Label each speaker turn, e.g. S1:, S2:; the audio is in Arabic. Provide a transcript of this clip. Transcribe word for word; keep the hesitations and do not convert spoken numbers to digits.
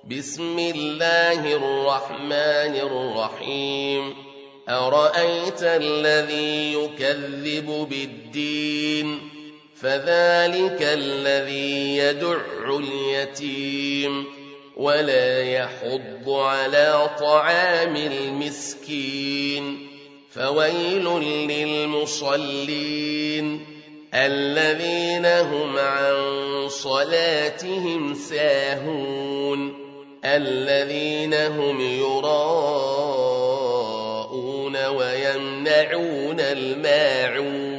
S1: بسم الله الرحمن الرحيم أرأيت الذي يكذب بالدين فذلك الذي يدع اليتيم ولا يحض على طعام المسكين فويل للمصلين الذين هم عن صلاتهم ساهون الذين هم يراءون ويمنعون الماعون